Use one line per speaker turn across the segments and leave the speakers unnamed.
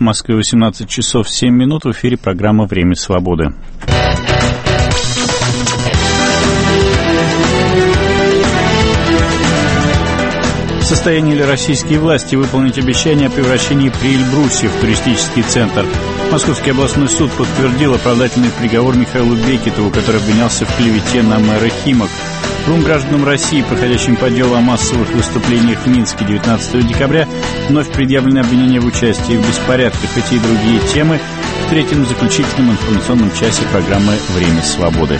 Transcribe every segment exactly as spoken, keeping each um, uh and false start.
В Москве восемнадцать часов семь минут. В эфире программа «Время свободы». В состоянии ли российские власти выполнить обещание о превращении Приэльбрусья в туристический центр? Московский областной суд подтвердил оправдательный приговор Михаилу Бекетову, который обвинялся в клевете на мэра Химок. Двум гражданам России, проходящим по делу о массовых выступлениях в Минске девятнадцатого декабря, вновь предъявлены обвинения в участии в беспорядках. Эти и другие темы в третьем заключительном информационном часе программы «Время свободы».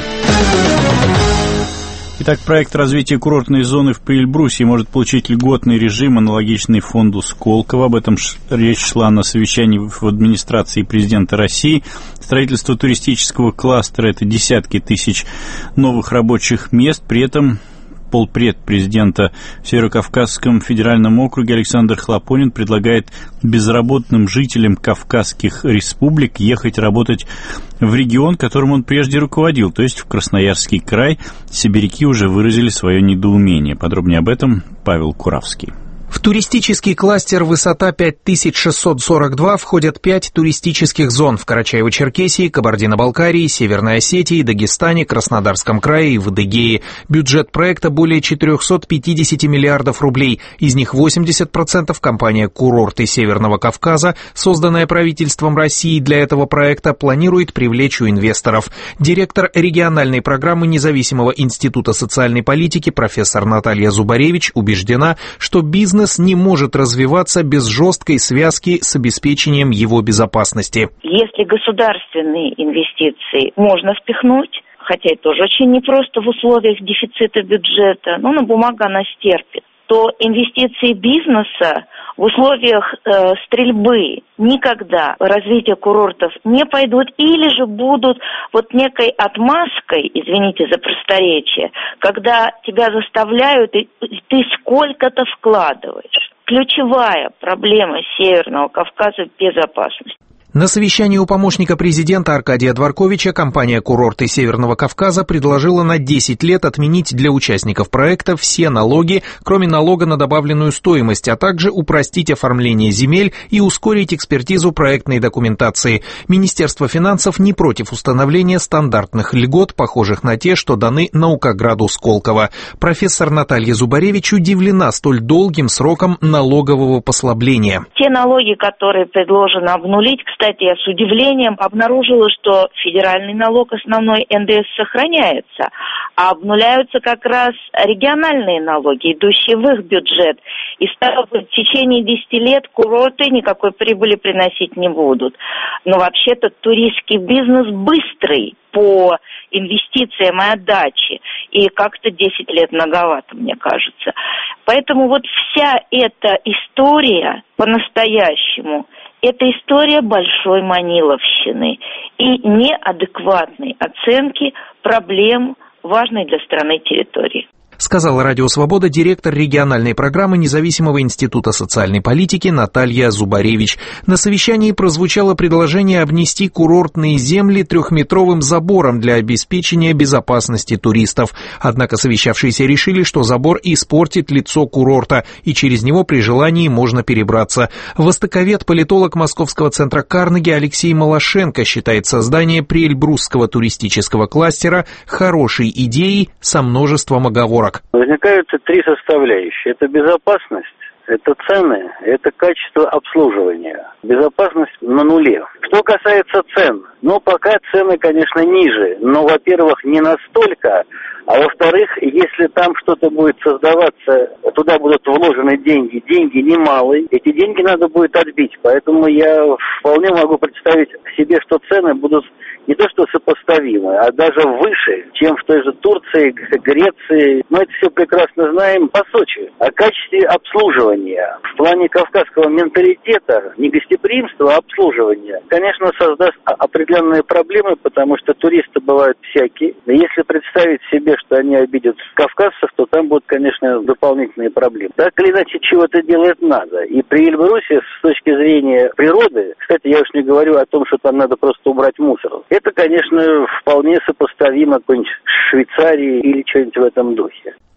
Итак, проект развития курортной зоны в Приэльбрусье может получить льготный режим, аналогичный фонду Сколково. Об этом речь шла на совещании в администрации президента России. Строительство туристического кластера – это десятки тысяч новых рабочих мест. При этом полпред президента в Северокавказском федеральном округе Александр Хлопонин предлагает безработным жителям Кавказских республик ехать работать в регион, которым он прежде руководил, то есть в Красноярский край. Сибиряки уже выразили свое недоумение. Подробнее об этом Павел Куравский.
В туристический кластер «Высота пять тысяч шестьсот сорок два» входят пять туристических зон в Карачаево-Черкесии, Кабардино-Балкарии, Северной Осетии, Дагестане, Краснодарском крае и в Адыгее. Бюджет проекта более четыреста пятьдесят миллиардов рублей. Из них восемьдесят процентов компания «Курорты Северного Кавказа», созданная правительством России для этого проекта, планирует привлечь у инвесторов. Директор региональной программы Независимого института социальной политики профессор Наталья Зубаревич убеждена, что бизнес не может развиваться без жесткой связки с обеспечением его безопасности.
Если государственные инвестиции можно впихнуть, хотя это тоже очень непросто в условиях дефицита бюджета, но на бумагу она стерпит, то инвестиции бизнеса в условиях э, стрельбы никогда в развитие курортов не пойдут или же будут вот некой отмазкой, извините за просторечие, когда тебя заставляют, и ты сколько-то вкладываешь. Ключевая проблема Северного Кавказа – безопасность.
На совещании у помощника президента Аркадия Дворковича компания «Курорты Северного Кавказа» предложила на десять лет отменить для участников проекта все налоги, кроме налога на добавленную стоимость, а также упростить оформление земель и ускорить экспертизу проектной документации. Министерство финансов не против установления стандартных льгот, похожих на те, что даны наукограду Сколково. Профессор Наталья Зубаревич удивлена столь долгим сроком налогового послабления.
Те налоги, которые предложено обнулить, кстати, я с удивлением обнаружила, что федеральный налог основной эн дэ эс сохраняется, а обнуляются как раз региональные налоги, идущие в их бюджет. И стало быть, в течение десяти лет курорты никакой прибыли приносить не будут. Но вообще-то туристский бизнес быстрый по инвестициям и отдаче, и как-то десять лет многовато, мне кажется. Поэтому вот вся эта история по-настоящему – это история большой маниловщины и неадекватной оценки проблем важной для страны территории.
Сказала Радио Свобода директор региональной программы Независимого института социальной политики Наталья Зубаревич. На совещании прозвучало предложение обнести курортные земли трехметровым забором для обеспечения безопасности туристов. Однако совещавшиеся решили, что забор испортит лицо курорта, и через него при желании можно перебраться. Востоковед-политолог Московского центра Карнеги Алексей Малашенко считает создание Приэльбрусского туристического кластера хорошей идеей со множеством оговорок.
Возникают три составляющие. Это безопасность, это цены, это качество обслуживания. Безопасность на нуле. Что касается цен, ну, пока цены, конечно, ниже, но, во-первых, не настолько, а во-вторых, если там что-то будет создаваться, туда будут вложены деньги, деньги немалые, эти деньги надо будет отбить, поэтому я вполне могу представить себе, что цены будут не то что сопоставимы, а даже выше, чем в той же Турции, Греции. Мы это все прекрасно знаем по Сочи. О качестве обслуживания в плане кавказского менталитета, не гостеприимства, а обслуживания, конечно, создаст определенные проблемы, потому что туристы бывают всякие. И если представить себе, что они обидят кавказцев, то там будут, конечно, дополнительные проблемы. Так или иначе, чего-то делать надо. И при Эльбрусе, с точки зрения природы, кстати, я уж не говорю о том, что там надо просто убрать мусор. Это, конечно, вполне сопоставимо с какой-нибудь Швейцарией или что-нибудь в этом духе.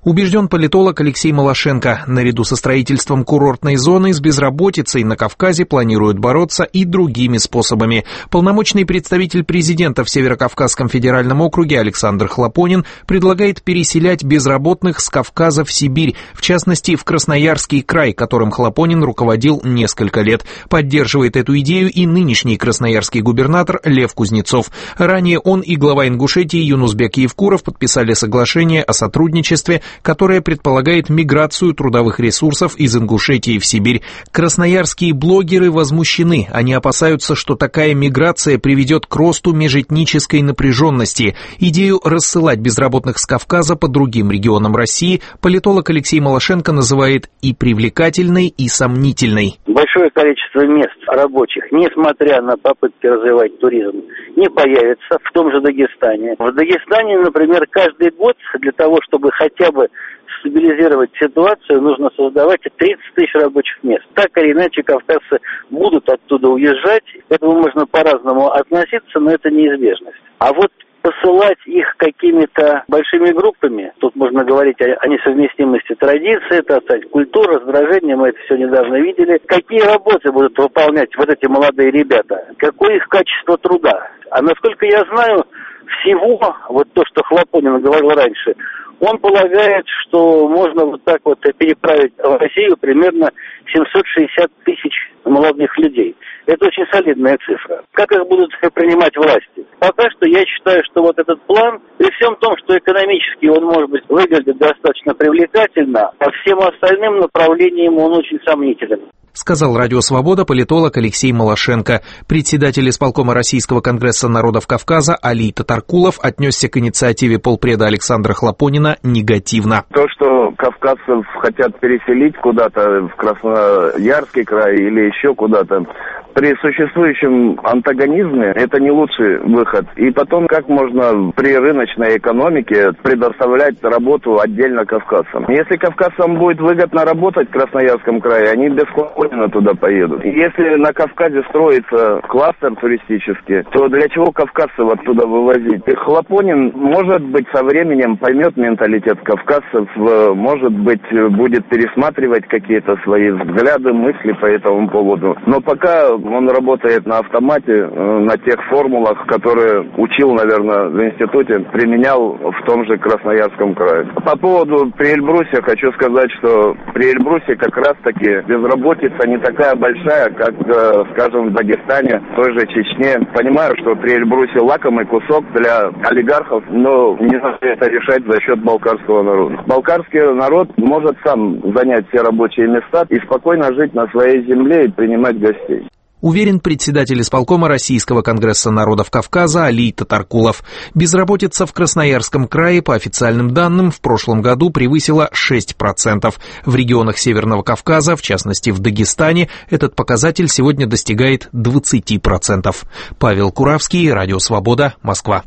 Убежден политолог Алексей Малашенко. Наряду со строительством курортной зоны с безработицей на Кавказе планируют бороться и другими способами. Полномочный представитель президента в Северокавказском федеральном округе Александр Хлопонин предлагает переселять безработных с Кавказа в Сибирь, в частности в Красноярский край, которым Хлопонин руководил несколько лет. Поддерживает эту идею и нынешний красноярский губернатор Лев Кузнецов. Ранее он и глава Ингушетии Юнусбек Евкуров подписали соглашение о сотрудничестве, которая предполагает миграцию трудовых ресурсов из Ингушетии в Сибирь. Красноярские блогеры возмущены. Они опасаются, что такая миграция приведет к росту межэтнической напряженности. Идею рассылать безработных с Кавказа по другим регионам России политолог Алексей Малашенко называет и привлекательной, и сомнительной.
Большое количество мест рабочих, несмотря на попытки развивать туризм, не появится в том же Дагестане. В Дагестане, например, каждый год для того, чтобы хотя бы стабилизировать ситуацию, нужно создавать тридцать тысяч рабочих мест. Так или иначе, кавказцы будут оттуда уезжать. К этому можно по-разному относиться, но это неизбежность. А вот посылать их какими-то большими группами, тут можно говорить о, о несовместимости традиций, это стать культурой, раздражением, мы это все недавно видели. Какие работы будут выполнять вот эти молодые ребята? Какое их качество труда? А насколько я знаю, всего, вот то, что Хлопонин говорил раньше, он полагает, что можно вот так вот переправить в Россию примерно семьсот шестьдесят тысяч молодых людей. Это очень солидная цифра. Как их будут принимать власти? Пока что я считаю, что вот этот план, при всем том, что экономически он, может быть, выглядит достаточно привлекательно, по всем остальным направлениям он очень сомнителен.
Сказал Радио Свобода политолог Алексей Малашенко. Председатель исполкома Российского конгресса народов Кавказа Алий Татаркулов отнесся к инициативе полпреда Александра Хлопонина негативно.
То, что кавказцев хотят переселить куда-то в Красноярский край или еще куда-то, при существующем антагонизме это не лучший выход. И потом, как можно при рыночной экономике предоставлять работу отдельно кавказцам? Если кавказцам будет выгодно работать в Красноярском крае, они без Хлопонина туда поедут. Если на Кавказе строится кластер туристический, то для чего кавказцев оттуда вывозить? И Хлопонин, может быть, со временем поймет менталитет кавказцев, может быть, будет пересматривать какие-то свои взгляды, мысли по этому поводу. Но пока он работает на автомате, на тех формулах, которые учил, наверное, в институте, применял в том же Красноярском крае. По поводу при Эльбрусе хочу сказать, что при Эльбрусе как раз-таки безработица не такая большая, как, скажем, в Дагестане, в той же Чечне. Понимаю, что при Эльбрусе лакомый кусок для олигархов, но не надо это решать за счет балкарского народа. Балкарский народ может сам занять все рабочие места и спокойно жить на своей земле и принимать гостей.
Уверен председатель исполкома Российского конгресса народов Кавказа Алий Татаркулов. Безработица в Красноярском крае, по официальным данным, в прошлом году превысила шесть процентов. В регионах Северного Кавказа, в частности в Дагестане, этот показатель сегодня достигает двадцать процентов. Павел Куравский, Радио Свобода, Москва.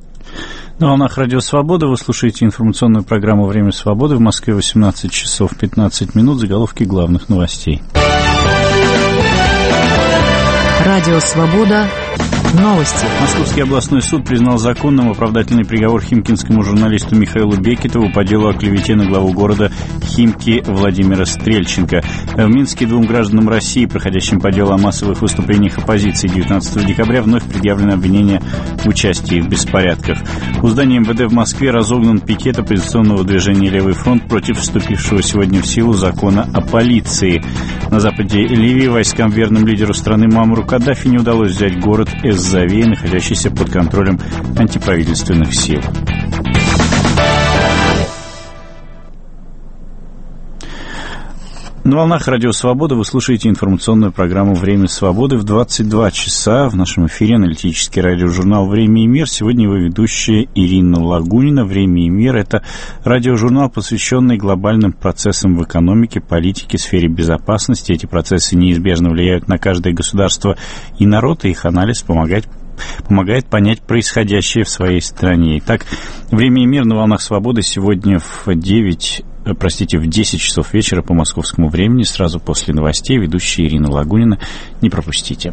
На волнах Радио Свобода вы слушаете информационную программу «Время свободы». В Москве восемнадцать часов пятнадцать минут. Заголовки главных новостей.
Радио Свобода. Новости.
Московский областной суд признал законным оправдательный приговор химкинскому журналисту Михаилу Бекетову по делу о клевете на главу города Химки Владимира Стрельченко. В Минске двум гражданам России, проходящим по делу о массовых выступлениях оппозиции девятнадцатого декабря, вновь предъявлено обвинение в участии в беспорядках. У здания эм вэ дэ в Москве разогнан пикет оппозиционного движения «Левый фронт» против вступившего сегодня в силу закона о полиции. На западе Ливии войскам, верным лидеру страны Муаммару Каддафи, не удалось взять город Эз-Завей, находящийся под контролем антиправительственных сил. На волнах Радио Свобода вы слушаете информационную программу «Время свободы». В двадцать два часа в нашем эфире аналитический радиожурнал «Время и мир». Сегодня его ведущая Ирина Лагунина. «Время и мир» — это радиожурнал, посвященный глобальным процессам в экономике, политике, сфере безопасности. Эти процессы неизбежно влияют на каждое государство и народ, и их анализ помогает помогает понять происходящее в своей стране. Итак, «Время и мир» на волнах свободы сегодня в девять, простите, в десять часов вечера по московскому времени, сразу после новостей. Ведущая Ирина Лагунина. Не пропустите.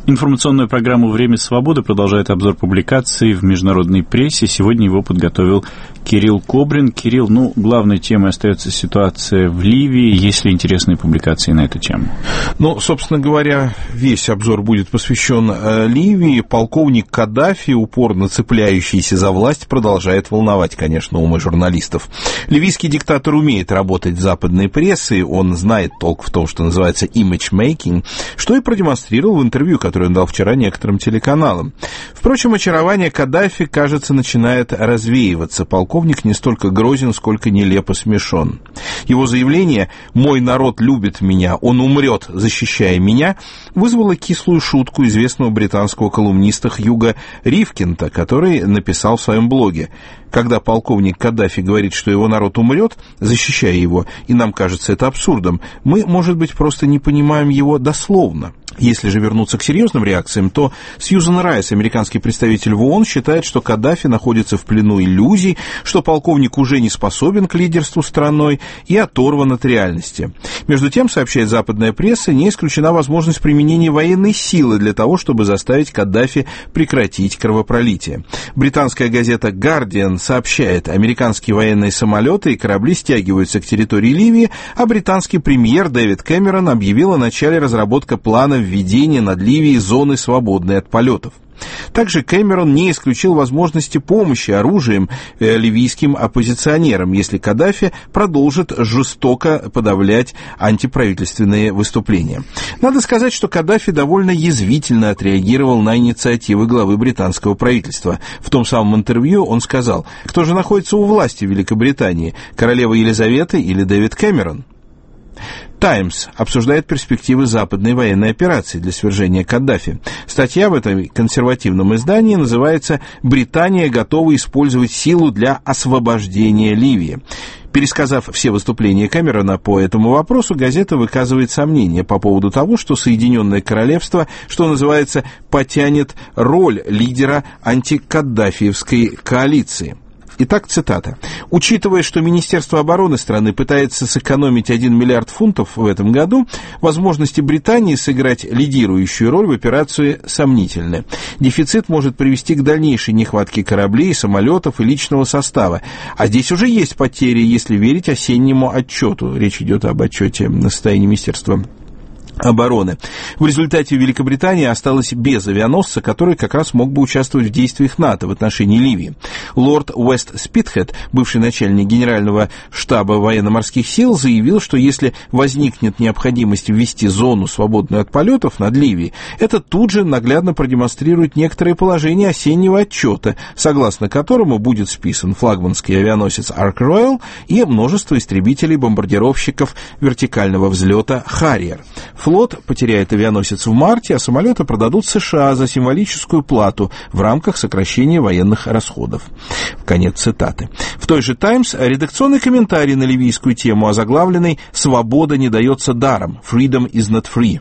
Информационную программу «Время свободы» продолжает обзор публикаций в международной прессе. Сегодня его подготовил Кирилл Кобрин. Кирилл, ну, главной темой остается ситуация в Ливии. Есть ли интересные публикации на эту тему?
Ну, собственно говоря, весь обзор будет посвящен э, Ливии. Полковник Каддафи, упорно цепляющийся за власть, продолжает волновать, конечно, умы журналистов. Ливийский диктатор умеет работать с западной прессой, он знает толк в том, что называется image-making, что и продемонстрировал в интервью, которое он дал вчера некоторым телеканалам. Впрочем, очарование Каддафи, кажется, начинает развеиваться. Полковник не столько грозен, сколько нелепо смешон. Его заявление «мой народ любит меня, он умрет, защищая меня» вызвало кислую шутку известного британского колумниста Хьюга Ривкинта, который написал в своем блоге: когда полковник Каддафи говорит, что его народ умрет, защищая его, и нам кажется это абсурдом, мы, может быть, просто не понимаем его дословно. Если же вернуться к серьезным реакциям, то Сьюзан Райс, американский представитель в ООН, считает, что Каддафи находится в плену иллюзий, что полковник уже не способен к лидерству страной и оторван от реальности. Между тем, сообщает западная пресса, не исключена возможность применения военной силы для того, чтобы заставить Каддафи прекратить кровопролитие. Британская газета «Гардиан» сообщает, американские военные самолеты и корабли стягиваются к территории Ливии, а британский премьер Дэвид Кэмерон объявил о начале разработки плана введения над Ливией зоны, свободной от полетов. Также Кэмерон не исключил возможности помощи оружием э, ливийским оппозиционерам, если Каддафи продолжит жестоко подавлять антиправительственные выступления. Надо сказать, что Каддафи довольно язвительно отреагировал на инициативы главы британского правительства. В том самом интервью он сказал: кто же находится у власти в Великобритании, королева Елизавета или Дэвид Кэмерон? «Таймс» обсуждает перспективы западной военной операции для свержения Каддафи. Статья в этом консервативном издании называется «Британия готова использовать силу для освобождения Ливии». Пересказав все выступления Кэмерона по этому вопросу, газета выказывает сомнения по поводу того, что Соединенное Королевство, что называется, потянет роль лидера антикаддафиевской коалиции. Итак, цитата. «Учитывая, что Министерство обороны страны пытается сэкономить один миллиард фунтов в этом году, возможности Британии сыграть лидирующую роль в операции сомнительны. Дефицит может привести к дальнейшей нехватке кораблей, самолетов и личного состава. А здесь уже есть потери, если верить осеннему отчету». Речь идет об отчете на состоянии Министерства обороны. В результате Великобритания осталась без авианосца, который как раз мог бы участвовать в действиях НАТО в отношении Ливии. Лорд Уэст Спитхед, бывший начальник генерального штаба военно-морских сил, заявил, что если возникнет необходимость ввести зону, свободную от полетов над Ливией, это тут же наглядно продемонстрирует некоторые положения осеннего отчета, согласно которому будет списан флагманский авианосец Ark Royal и множество истребителей-бомбардировщиков вертикального взлета Harrier. Флот потеряет авианосец в марте, а самолеты продадут США за символическую плату в рамках сокращения военных расходов. Конец цитаты. В той же «Таймс» редакционный комментарий на ливийскую тему, озаглавленный «Свобода не дается даром» «Freedom is not free».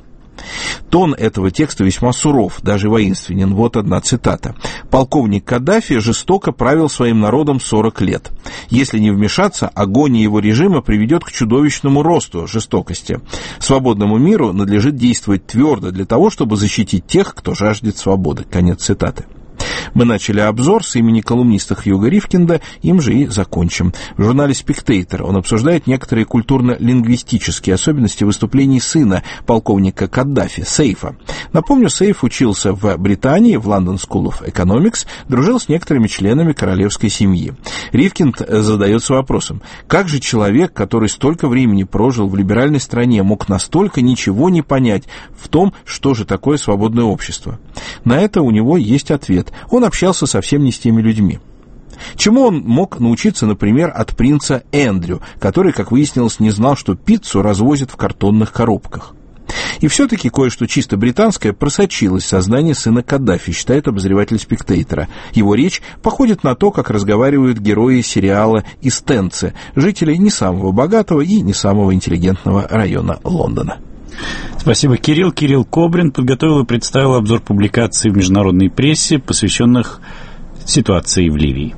Тон этого текста весьма суров, даже воинственен. Вот одна цитата. «Полковник Каддафи жестоко правил своим народом сорок лет. Если не вмешаться, агония его режима приведет к чудовищному росту жестокости. Свободному миру надлежит действовать твердо для того, чтобы защитить тех, кто жаждет свободы». Конец цитаты. Мы начали обзор с имени колумниста Хьюга Ривкинда, им же и закончим. В журнале «Спектейтор» он обсуждает некоторые культурно-лингвистические особенности выступлений сына полковника Каддафи, Сейфа. Напомню, Сейф учился в Британии, в London School of Economics, дружил с некоторыми членами королевской семьи. Ривкинд задается вопросом: как же человек, который столько времени прожил в либеральной стране, мог настолько ничего не понять в том, что же такое свободное общество? На это у него есть ответ. Он общался совсем не с теми людьми. Чему он мог научиться, например, от принца Эндрю, который, как выяснилось, не знал, что пиццу развозят в картонных коробках? И все-таки кое-что чисто британское просочилось в сознание сына Каддафи, считает обозреватель «Спектейтора». Его речь походит на то, как разговаривают герои сериала «Истенцы», жители не самого богатого и не самого интеллигентного района Лондона.
Спасибо, Кирилл. Кирилл Кобрин подготовил и представил обзор публикаций в международной прессе, посвященных ситуации в Ливии.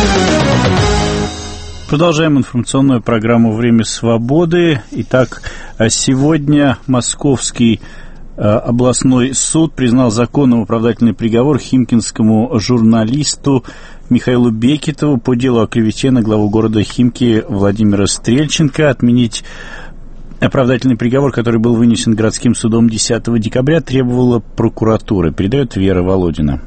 Продолжаем информационную программу «Время свободы». Итак, сегодня московский Областной суд признал законным оправдательный приговор химкинскому журналисту Михаилу Бекетову по делу о клевете на главу города Химки Владимира Стрельченко. Отменить оправдательный приговор, который был вынесен городским судом десятого декабря, требовала прокуратура, передает Вера Володина.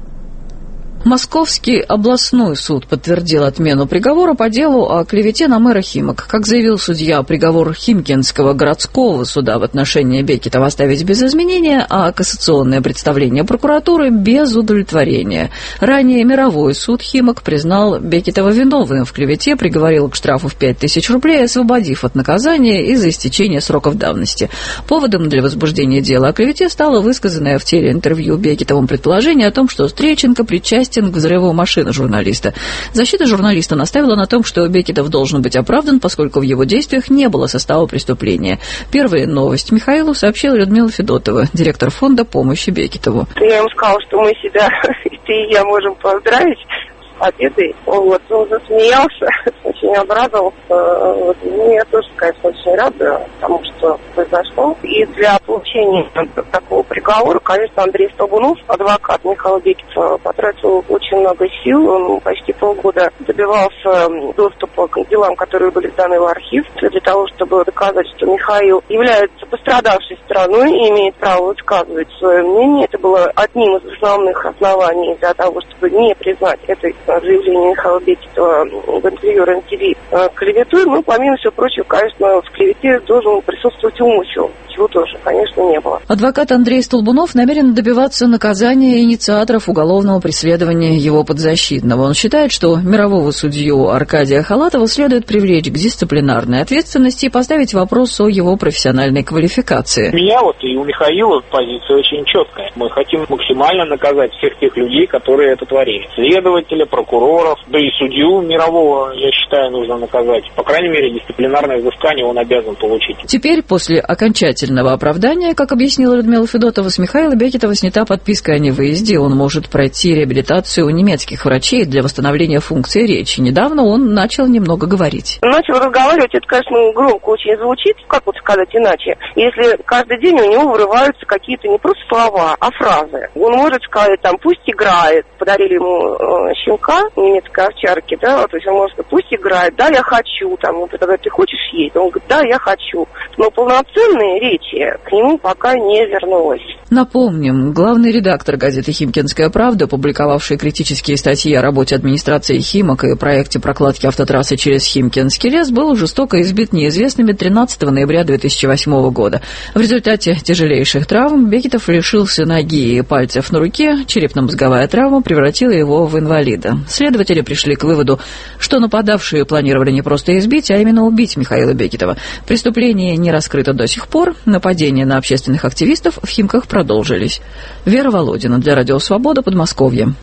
Московский областной суд подтвердил отмену приговора по делу о клевете на мэра Химок. Как заявил судья, приговор Химкинского городского суда в отношении Бекетова оставить без изменения, а кассационное представление прокуратуры без удовлетворения. Ранее мировой суд Химок признал Бекетова виновным в клевете, приговорил к штрафу в пять тысяч рублей, освободив от наказания из-за истечения сроков давности. Поводом для возбуждения дела о клевете стало высказанное в телеинтервью Бекетовым предположение о том, что Стрельченко причастен к взрыву машины журналиста. Защита журналиста настаивала на том, что Бекетов должен быть оправдан, поскольку в его действиях не было состава преступления. Первая новость Михаилу сообщила Людмила Федотова, директор фонда помощи Бекетову.
Я ему сказала, что мы себя, ты и я, можем поздравить с победой. Вот, он засмеялся, очень обрадовался. Вот, ну, я тоже, конечно, очень рада тому, что произошло. И для получения такого приговора, конечно, Андрей Столбунов, адвокат Михаила Бекетова, потратил очень много сил. Он почти полгода добивался доступа к делам, которые были сданы в архив, для того, чтобы доказать, что Михаил является пострадавшей стороной и имеет право высказывать свое мнение. Это было одним из основных оснований для того, чтобы не признать это заявление Михаила Бекетова в интервью эр эн ти ви клеветой. Ну, помимо всего прочего, конечно, в клевете должен присутствовать умысел, чего тоже, конечно, не было.
Адвокат Андрей Столбунов намерен добиваться наказания инициаторов уголовного преследования его подзащитного. Он считает, что мирового судью Аркадия Халатова следует привлечь к дисциплинарной ответственности и поставить вопрос о его профессиональной квалификации.
У меня вот и у Михаила позиция очень четкая. Мы хотим максимально наказать всех тех людей, которые это творили. Следователя, прокуроров, да и судью мирового, я считаю, нужно наказать. По крайней мере, дисциплинарное взыскание он обязан получить.
Теперь, после окончательного оправдания, как объяснила Людмила Федотова, с Михаила Бекетова снята подписка о невыезде. Он может пройти реабилитацию у немецких врачей для восстановления функции речи. Недавно он начал немного говорить.
Начал разговаривать, это, конечно, громко очень звучит, как вот сказать иначе, если каждый день у него вырываются какие-то не просто слова, а фразы. Он может сказать, там, пусть играет, подарили ему э, щенка немецкой овчарки, да, то есть он может сказать, пусть играет, да, я хочу, там, вот, тогда ты хочешь есть? Он говорит, да, я хочу. Но полноценные речи к нему пока не вернулась.
Напомним, главный редактор газеты «Химкинская правда», публиковавший критические статьи о работе администрации Химок и проекте прокладки автотрассы через Химкинский лес, был жестоко избит неизвестными тринадцатого ноября две тысячи восьмого года. В результате тяжелейших травм Бекетов лишился ноги и пальцев на руке, черепно-мозговая травма превратила его в инвалида. Следователи пришли к выводу, что нападавшие планировали не просто избить, а именно убить Михаила Бекетова. Преступление не раскрыто до сих пор, нападения на общественных активистов в Химках продолжились. Вера Володина для Радио Свобода, Подмосковье.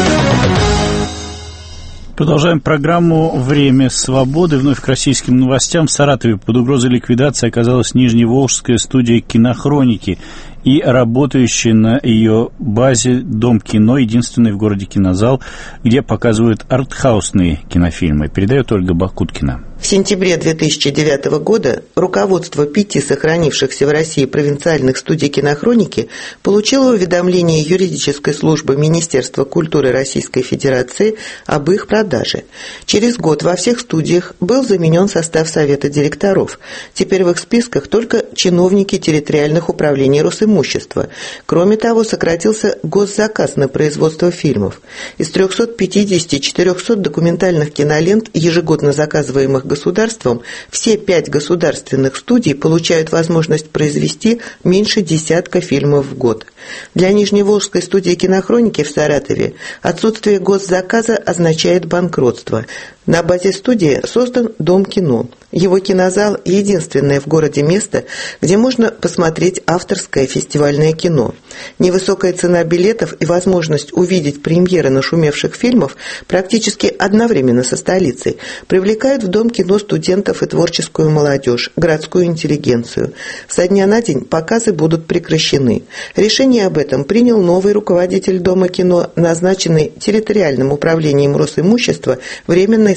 Продолжаем программу «Время свободы». Вновь к российским новостям. В Саратове под угрозой ликвидации оказалась Нижневолжская студия кинохроники и работающий на ее базе Дом кино, единственный в городе кинозал, где показывают артхаусные кинофильмы. Передает Ольга Бакуткина.
В сентябре две тысячи девятого года руководство пяти сохранившихся в России провинциальных студий кинохроники получило уведомление юридической службы Министерства культуры Российской Федерации об их продаже. Через год во всех студиях был заменен состав совета директоров. Теперь в их списках только чиновники территориальных управлений Росимущества. Кроме того, сократился госзаказ на производство фильмов. Из трехсот пятидесяти четырехсот документальных кинолент, ежегодно заказываемых государством, все пять государственных студий получают возможность произвести меньше десятка фильмов в год. Для Нижневолжской студии кинохроники в Саратове отсутствие госзаказа означает банкротство. На базе студии создан Дом кино. Его кинозал – единственное в городе место, где можно посмотреть авторское фестивальное кино. Невысокая цена билетов и возможность увидеть премьеры нашумевших фильмов практически одновременно со столицей привлекают в Дом кино студентов и творческую молодежь, городскую интеллигенцию. Со дня на день показы будут прекращены. Решение об этом принял новый руководитель Дома кино, назначенный территориальным управлением Росимущества временной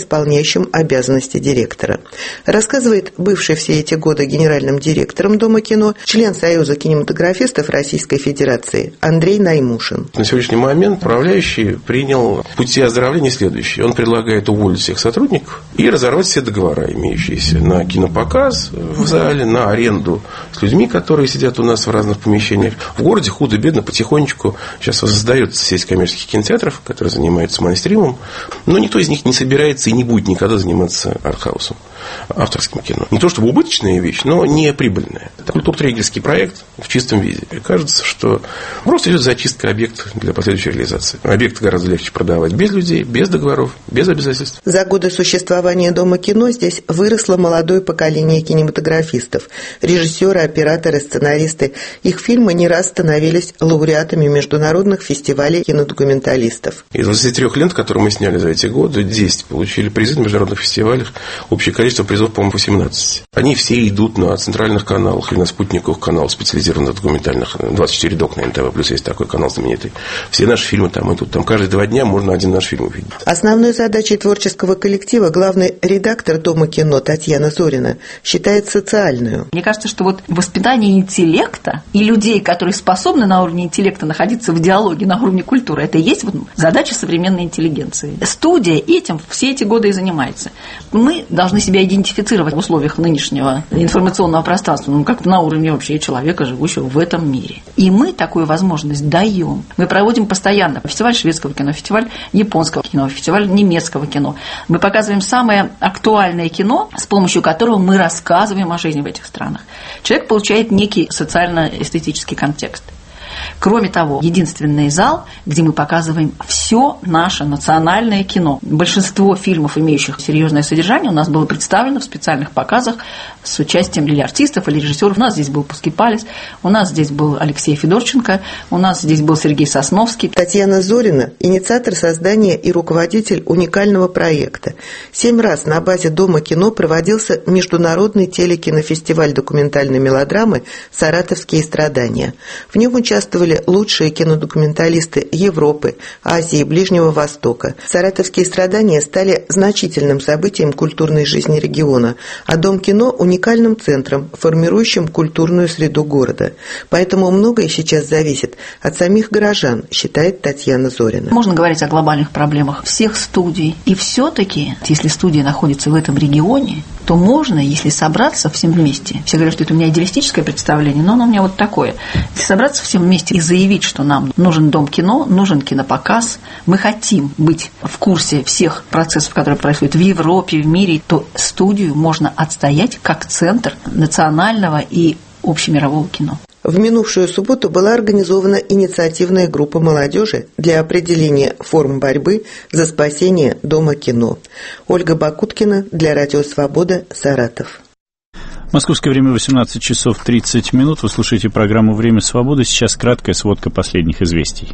исполняющим обязанности директора. Рассказывает бывший все эти годы генеральным директором Дома кино, член Союза кинематографистов Российской Федерации Андрей Наймушин.
На сегодняшний момент управляющий принял пути оздоровления следующие. Он предлагает уволить всех сотрудников и разорвать все договора, имеющиеся на кинопоказ в зале, на аренду с людьми, которые сидят у нас в разных помещениях. В городе худо-бедно потихонечку сейчас создается сеть коммерческих кинотеатров, которые занимаются майнстримом, но никто из них не собирается и не будет никогда заниматься артхаусом, авторским кино. Не то чтобы убыточная вещь, но не прибыльная. Это культуртрегерский проект в чистом виде. И кажется, что просто идет зачистка объекта для последующей реализации. Объекты гораздо легче продавать без людей, без договоров, без обязательств.
За годы существования Дома кино здесь выросло молодое поколение кинематографистов. Режиссеры, операторы, сценаристы. Их фильмы не раз становились лауреатами международных фестивалей кинодокументалистов.
Из двадцати трёх лент, которые мы сняли за эти годы, десять получили призы на международных фестивалях. Общее количество призов, по-моему, восемнадцать. Они все идут на центральных каналах или на спутниковых каналах специализированных документальных. двадцать четыре док на эн тэ вэ, плюс есть такой канал знаменитый. Все наши фильмы там идут. Там каждые два дня можно один наш фильм увидеть.
Основной задачей творческого коллектива главный редактор Дома кино Татьяна Зорина считает социальную.
Мне кажется, что вот воспитание интеллекта и людей, которые способны на уровне интеллекта находиться в диалоге на уровне культуры, это и есть вот задача современной интеллигенции. Студия этим все эти годы и занимается. Мы должны себя идентифицировать в условиях нынешнего информационного пространства, ну, как на уровне вообще человека, живущего в этом мире. И мы такую возможность даем. Мы проводим постоянно фестиваль шведского кино, фестиваль японского кино, фестиваль немецкого кино. Мы показываем самое актуальное кино, с помощью которого мы рассказываем о жизни в этих странах. Человек получает некий социально-эстетический контекст. Кроме того, единственный зал, где мы показываем все наше национальное кино. Большинство фильмов, имеющих серьезное содержание, у нас было представлено в специальных показах с участием или артистов, или режиссеров. У нас здесь был Пускипалис, у нас здесь был Алексей Федорченко, у нас здесь был Сергей Сосновский.
Татьяна Зорина – инициатор создания и руководитель уникального проекта. Семь раз на базе Дома кино проводился международный телекинофестиваль документальной мелодрамы «Саратовские страдания». В нем участвовали лучшие кинодокументалисты Европы, Азии и Ближнего Востока. «Саратовские страдания» стали значительным событием культурной жизни региона, а Дом кино – уникальным центром, формирующим культурную среду города. Поэтому многое сейчас зависит от самих горожан, считает Татьяна Зорина.
Можно говорить о глобальных проблемах всех студий. И все-таки, если студия находится в этом регионе, то можно, если собраться всем вместе, все говорят, что это у меня идеалистическое представление, но оно у меня вот такое, если собраться всем вместе и заявить, что нам нужен Дом кино, нужен кинопоказ, мы хотим быть в курсе всех процессов, которые происходят в Европе, в мире, то студию можно отстоять как центр национального и общемирового кино.
В минувшую субботу была организована инициативная группа молодежи для определения форм борьбы за спасение Дома кино. Ольга Бакуткина для Радио Свобода, Саратов.
Московское время восемнадцать часов тридцать минут. Вы слушаете программу «Время свободы». Сейчас краткая сводка последних известий.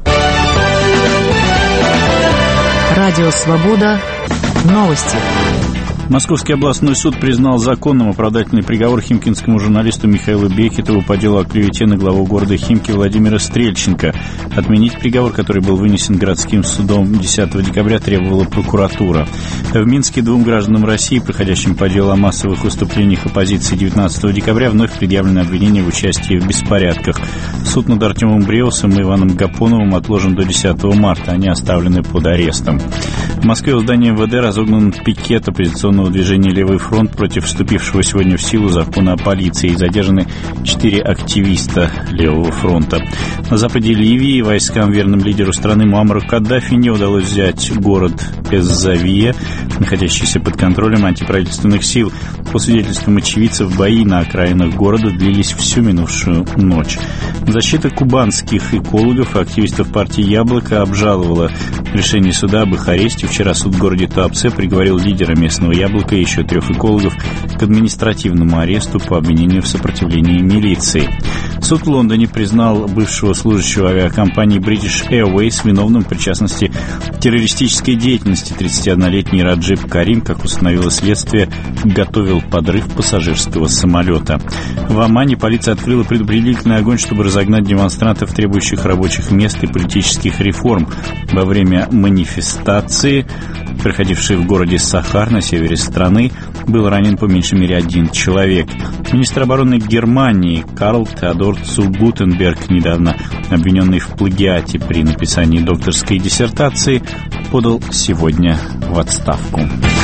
Радио Свобода. Новости.
Московский областной суд признал законным оправдательный приговор химкинскому журналисту Михаилу Бекетову по делу о клевете на главу города Химки Владимира Стрельченко. Отменить приговор, который был вынесен городским судом десятого декабря, требовала прокуратура. В Минске двум гражданам России, проходящим по делу о массовых выступлениях оппозиции девятнадцатого декабря, вновь предъявлены обвинения в участии в беспорядках. Суд над Артемом Бреусом и Иваном Гапоновым отложен до десятого марта. Они оставлены под арестом. В Москве у здания эм вэ дэ разогнан пикет оппозиционного движения «Левый фронт» против вступившего сегодня в силу закона о полиции. Задержаны четыре активиста «Левого фронта». На западе Ливии войскам, верным лидеру страны Муаммару Каддафи, не удалось взять город Эззавия, находящийся под контролем антиправительственных сил. По свидетельствам очевидцев, бои на окраинах города длились всю минувшую ночь. Защита кубанских экологов и активистов партии «Яблоко» обжаловала решение суда об их аресте. Вчера суд в городе Туапсе приговорил лидера местного «Яблока» и еще трех экологов к административному аресту по обвинению в сопротивлении милиции. Суд в Лондоне признал бывшего служащего авиакомпании British Airways виновным в причастности к террористической деятельности. тридцатиоднолетний Раджиб Карим, как установило следствие, готовил подрыв пассажирского самолета. В Омане полиция открыла предупредительный огонь, чтобы разогнать демонстрантов, требующих рабочих мест и политических реформ. Во время манифестации операции, проходившей в городе Сахар на севере страны, был ранен по меньшей мере один человек. Министр обороны Германии Карл Теодор цу Гутенберг, недавно обвиненный в плагиате при написании докторской диссертации, подал сегодня в отставку.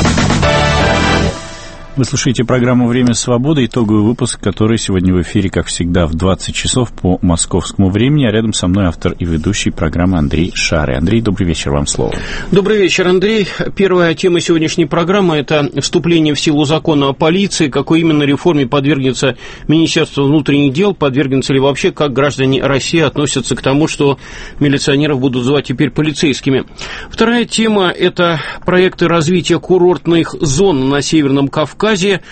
Вы слушаете программу «Время свободы», итоговый выпуск, который сегодня в эфире, как всегда, в двадцать часов по московскому времени. А рядом со мной автор и ведущий программы Андрей Шары. Андрей, добрый вечер, вам слово.
Добрый вечер, Андрей. Первая тема сегодняшней программы – это вступление в силу закона о полиции. Какой именно реформе подвергнется Министерство внутренних дел, подвергнется ли вообще, как граждане России относятся к тому, что милиционеров будут звать теперь полицейскими. Вторая тема – это проекты развития курортных зон на Северном Кавказе.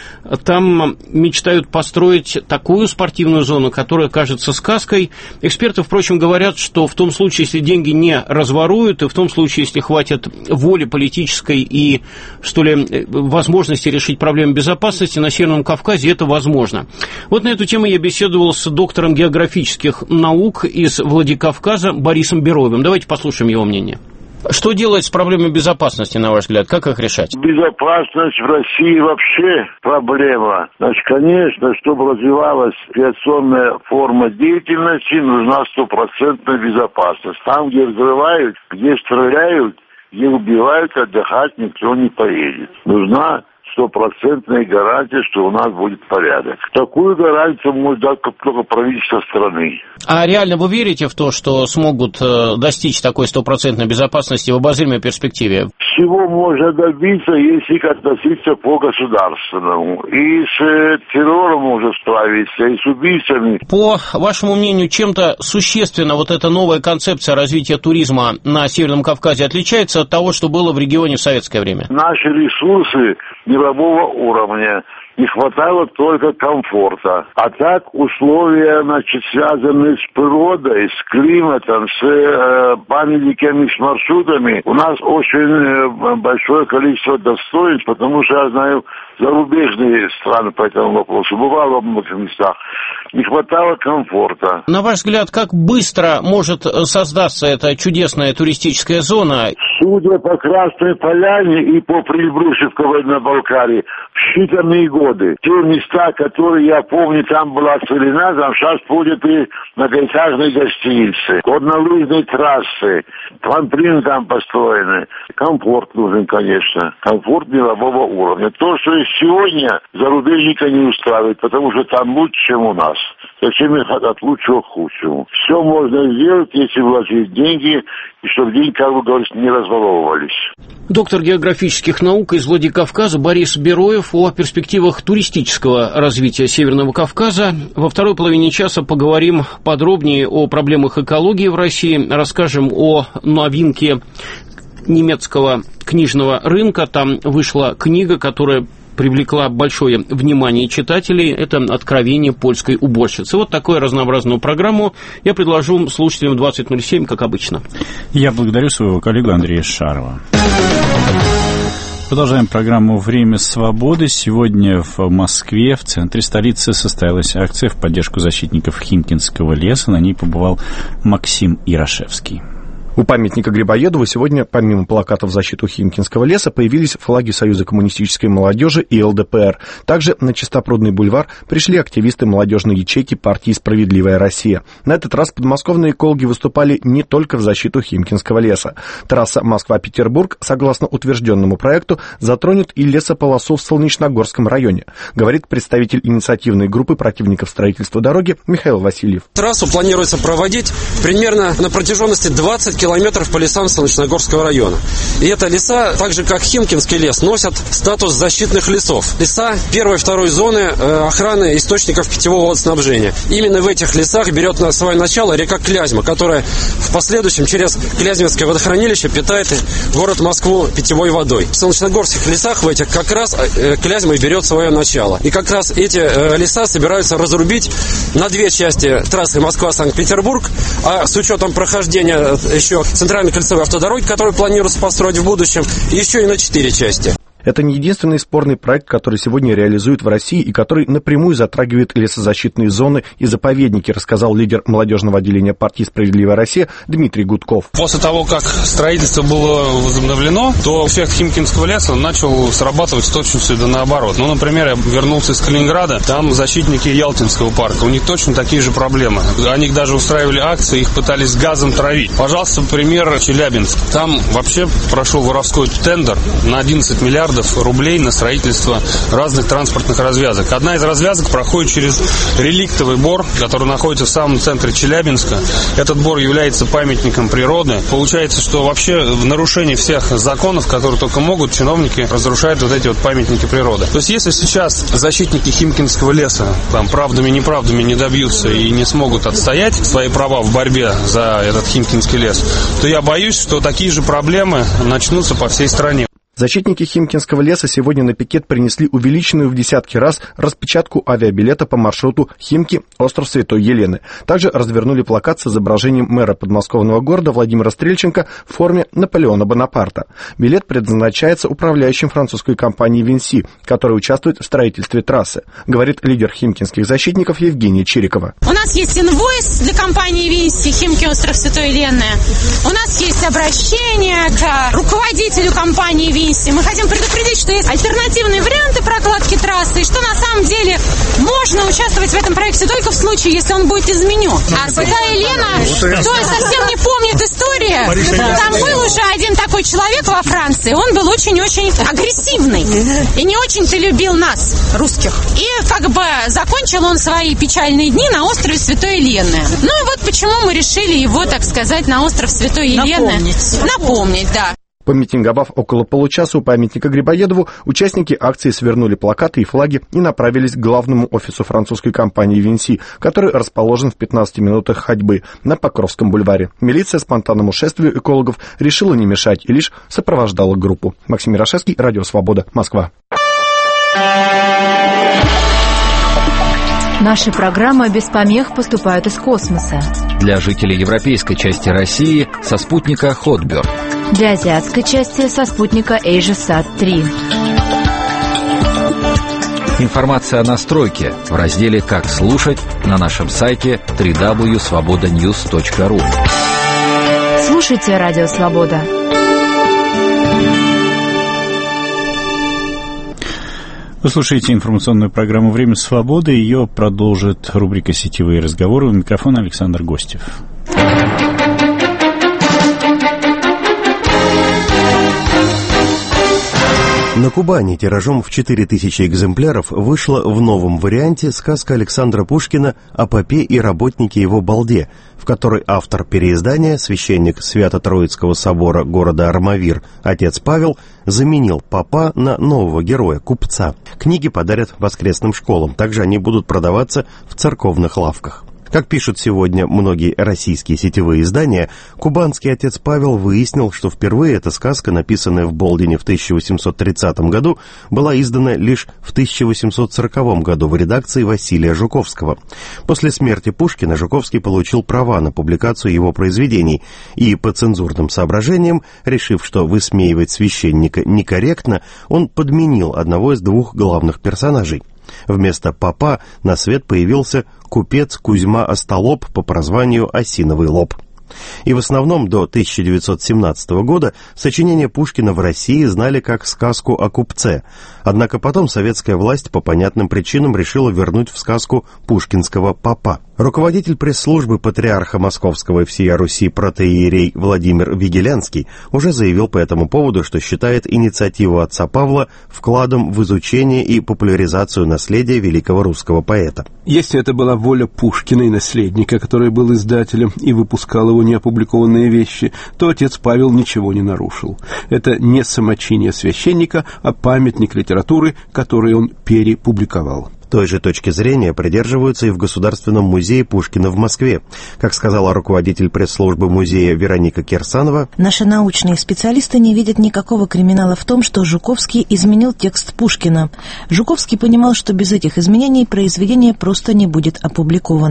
Там мечтают построить такую спортивную зону, которая кажется сказкой. Эксперты, впрочем, говорят, что в том случае, если деньги не разворуют, и в том случае, если хватит воли политической и, что ли, возможности решить проблемы безопасности, на Северном Кавказе это возможно. Вот на эту тему я беседовал с доктором географических наук из Владикавказа Борисом Бероевым. Давайте послушаем его мнение. Что делать с проблемой безопасности, на ваш взгляд? Как их решать?
Безопасность в России вообще проблема. Значит, конечно, чтобы развивалась авиационная форма деятельности, нужна стопроцентная безопасность. Там, где взрывают, где стреляют, где убивают, отдыхать никто не поедет. Нужна стопроцентная гарантия, что у нас будет порядок. Такую гарантию может дать только правительство страны.
А реально вы верите в то, что смогут достичь такой стопроцентной безопасности в обозримой перспективе?
Всего можно добиться, если относиться по государственному. И с террором можно справиться, и с убийцами.
По вашему мнению, чем-то существенно вот эта новая концепция развития туризма на Северном Кавказе отличается от того, что было в регионе в советское время?
Наши ресурсы мирового уровня. Не хватало только комфорта. А так условия, значит, связанные с природой, с климатом, с э, памятниками, с маршрутами. У нас очень э, большое количество достоинств, потому что я знаю зарубежные страны по этому вопросу. Бывало во многих местах. Не хватало комфорта.
На ваш взгляд, как быстро может создаться эта чудесная туристическая зона?
Судя по Красной Поляне и по Прибрусью в Кабардино-Балкарии, в считанные годы. Те места, которые, я помню, там была целина, там сейчас ходят и многоэтажные гостиницы, горнолыжные трассы, трамплины там построены. Комфорт нужен, конечно. Комфорт мирового уровня. То, что сегодня зарубежника не устраивает, потому что там лучше, чем у нас. Зачем их от лучшего к худшему? Все можно сделать, если вложить деньги, и чтобы деньги, как вы говорите, не разворовывались.
Доктор географических наук из Владикавказа Борис Бероев о перспективах туристического развития Северного Кавказа. Во второй половине часа поговорим подробнее о проблемах экологии в России, расскажем о новинке немецкого книжного рынка. Там вышла книга, которая привлекла большое внимание читателей. Это «Откровение польской уборщицы». Вот такую разнообразную программу я предложу слушателям двадцать ноль семь, как обычно.
Я благодарю своего коллегу Андрея Шарова. Продолжаем программу «Время свободы». Сегодня в Москве, в центре столицы, состоялась акция в поддержку защитников Химкинского леса. На ней побывал Максим Ярошевский.
У памятника Грибоедову сегодня, помимо плакатов в защиту Химкинского леса, появились флаги Союза коммунистической молодежи и эл дэ пэ эр. Также на Чистопрудный бульвар пришли активисты молодежной ячейки партии «Справедливая Россия». На этот раз подмосковные экологи выступали не только в защиту Химкинского леса. Трасса Москва-Петербург, согласно утвержденному проекту, затронет и лесополосу в Солнечногорском районе, говорит представитель инициативной группы противников строительства дороги Михаил Васильев.
Трассу планируется проводить примерно на протяженности двадцать километров по лесам Солнечногорского района. И это леса, так же как Химкинский лес, носят статус защитных лесов. Леса первой и второй зоны э, охраны источников питьевого водоснабжения. Именно в этих лесах берет на свое начало река Клязьма, которая в последующем через Клязьминское водохранилище питает город Москву питьевой водой. В Солнечногорских лесах в этих как раз э, Клязьма и берет свое начало. И как раз эти э, леса собираются разрубить на две части трассы Москва-Санкт-Петербург, а с учетом прохождения еще центральной кольцевой автодороги, которую планируется построить в будущем, еще и на четыре части.
Это не единственный спорный проект, который сегодня реализуют в России и который напрямую затрагивает лесозащитные зоны и заповедники, рассказал лидер молодежного отделения партии «Справедливая Россия» Дмитрий Гудков.
После того, как строительство было возобновлено, то эффект Химкинского леса начал срабатывать с точностью да наоборот. Ну, например, я вернулся из Калининграда, там защитники Ялтинского парка, у них точно такие же проблемы. Они даже устраивали акции, их пытались газом травить. Пожалуйста, пример Челябинск. Там вообще прошел воровской тендер на одиннадцать миллиардов рублей на строительство разных транспортных развязок. Одна из развязок проходит через реликтовый бор, который находится в самом центре Челябинска. Этот бор является памятником природы. Получается, что вообще в нарушении всех законов, которые только могут, чиновники разрушают вот эти вот памятники природы. То есть, если сейчас защитники Химкинского леса там правдами, неправдами не добьются и не смогут отстоять свои права в борьбе за этот Химкинский лес, то я боюсь, что такие же проблемы начнутся по всей стране.
Защитники Химкинского леса сегодня на пикет принесли увеличенную в десятки раз распечатку авиабилета по маршруту Химки, остров Святой Елены. Также развернули плакат с изображением мэра подмосковного города Владимира Стрельченко в форме Наполеона Бонапарта. Билет предназначается управляющим французской компанией «Винси», которая участвует в строительстве трассы, говорит лидер химкинских защитников Евгения Чирикова.
У нас есть инвойс для компании «Винси», Химки, остров Святой Елены. У нас есть обращение к руководителю компании «Винси». Мы хотим предупредить, что есть альтернативные варианты прокладки трассы, и что на самом деле можно участвовать в этом проекте только в случае, если он будет изменен. А Святая Елена, кто совсем не помнит историю, там был уже один такой человек во Франции, он был очень-очень агрессивный и не очень-то любил нас, русских. И как бы закончил он свои печальные дни на острове Святой Елены. Ну и вот почему мы решили его, так сказать, на остров Святой Елены напомнить, напомнить да.
Помитинговав около получаса у памятника Грибоедову, участники акции свернули плакаты и флаги и направились к главному офису французской компании «Винси», который расположен в пятнадцати минутах ходьбы на Покровском бульваре. Милиция спонтанному шествию экологов решила не мешать и лишь сопровождала группу. Максим Ярошевский, Радио Свобода, Москва.
Наши программы без помех поступают из космоса.
Для жителей европейской части России со спутника Хотберд.
Для азиатской части со спутника AsiaSat три.
Информация о настройке в разделе «Как слушать» на нашем сайте дабл ю дабл ю дабл ю точка свобода ньюс точка ру.
Слушайте Радио Свобода.
Вы слушаете информационную программу «Время свободы». Ее продолжит рубрика «Сетевые разговоры». У микрофона Александр Гостев.
На Кубани тиражом в четыре тысячи экземпляров вышла в новом варианте сказка Александра Пушкина о попе и работнике его балде, в которой автор переиздания, священник Свято-Троицкого собора города Армавир, отец Павел, заменил попа на нового героя, купца. Книги подарят воскресным школам, также они будут продаваться в церковных лавках. Как пишут сегодня многие российские сетевые издания, кубанский отец Павел выяснил, что впервые эта сказка, написанная в Болдине в тысяча восемьсот тридцатом году, была издана лишь в тысяча восемьсот сороковом году в редакции Василия Жуковского. После смерти Пушкина Жуковский получил права на публикацию его произведений и, по цензурным соображениям, решив, что высмеивать священника некорректно, он подменил одного из двух главных персонажей. Вместо попа на свет появился купец Кузьма Остолоп по прозванию Осиновый лоб. И в основном до тысяча девятьсот семнадцатого года сочинения Пушкина в России знали как сказку о купце. Однако потом советская власть по понятным причинам решила вернуть в сказку пушкинского попа. Руководитель пресс-службы патриарха Московского и всея Руси протоиерей Владимир Вигелянский уже заявил по этому поводу, что считает инициативу отца Павла вкладом в изучение и популяризацию наследия великого русского поэта.
Если это была воля Пушкина и наследника, который был издателем и выпускал его неопубликованные вещи, то отец Павел ничего не нарушил. Это не самочиние священника, а памятник литературы, который он перепубликовал.
Той же точки зрения придерживаются и в Государственном музее Пушкина в Москве. Как сказала руководитель пресс-службы музея Вероника Кирсанова,
наши научные специалисты не видят никакого криминала в том, что Жуковский изменил текст Пушкина. Жуковский понимал, что без этих изменений произведение просто не будет опубликовано.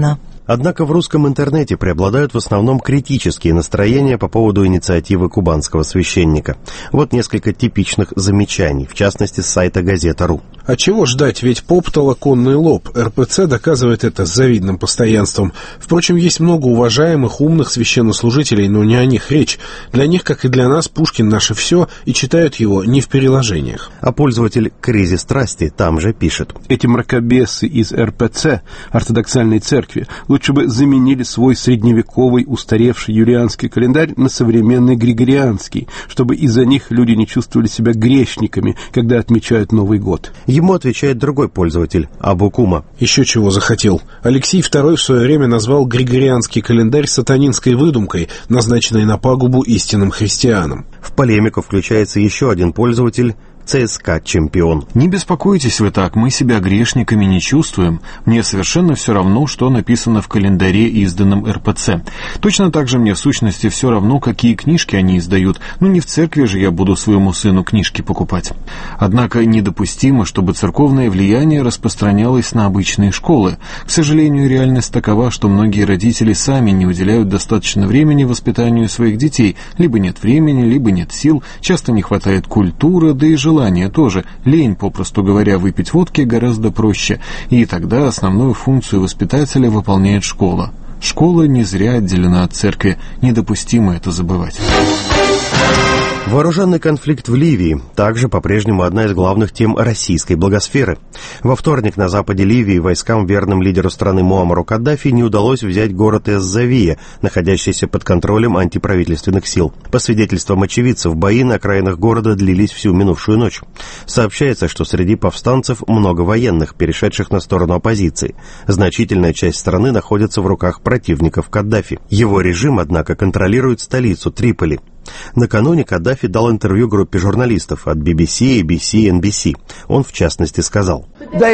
Однако в русском интернете преобладают в основном критические настроения по поводу инициативы кубанского священника. Вот несколько типичных замечаний, в частности, с сайта газета.ру.
А чего ждать, ведь поптала конный лоб. эр пэ цэ доказывает это с завидным постоянством. Впрочем, есть много уважаемых, умных священнослужителей, но не о них речь. Для них, как и для нас, Пушкин наше все, и читают его не в переложениях.
А пользователь «Кризис страсти» там же пишет.
Эти мракобесы из эр пэ цэ, ортодоксальной церкви, лучше бы заменили свой средневековый устаревший юлианский календарь на современный григорианский, чтобы из-за них люди не чувствовали себя грешниками, когда отмечают Новый год.
Ему отвечает другой пользователь, Абукума.
Еще чего захотел. Алексей второй в свое время назвал григорианский календарь сатанинской выдумкой, назначенной на пагубу истинным христианам.
В полемику включается еще один пользователь, ЦСКА чемпион.
Не беспокойтесь вы так, мы себя грешниками не чувствуем. Мне совершенно все равно, что написано в календаре, изданном эр пэ цэ. Точно так же мне в сущности все равно, какие книжки они издают. Ну не в церкви же я буду своему сыну книжки покупать. Однако недопустимо, чтобы церковное влияние распространялось на обычные школы. К сожалению, реальность такова, что многие родители сами не уделяют достаточно времени воспитанию своих детей. Либо нет времени, либо нет сил, часто не хватает культуры, да и желания. Желание тоже. Лень, попросту говоря, выпить водки гораздо проще. И тогда основную функцию воспитателя выполняет школа. Школа не зря отделена от церкви. Недопустимо это забывать.
Вооруженный конфликт в Ливии также по-прежнему одна из главных тем российской благосферы. Во вторник на западе Ливии войскам, верным лидеру страны Муаммару Каддафи, не удалось взять город Эз-Завия, находящийся под контролем антиправительственных сил. По свидетельствам очевидцев, бои на окраинах города длились всю минувшую ночь. Сообщается, что среди повстанцев много военных, перешедших на сторону оппозиции. Значительная часть страны находится в руках противников Каддафи. Его режим, однако, контролирует столицу Триполи. Накануне Каддафи дал интервью группе журналистов от би би си, эй би си, эн би си. Он, в частности, сказал: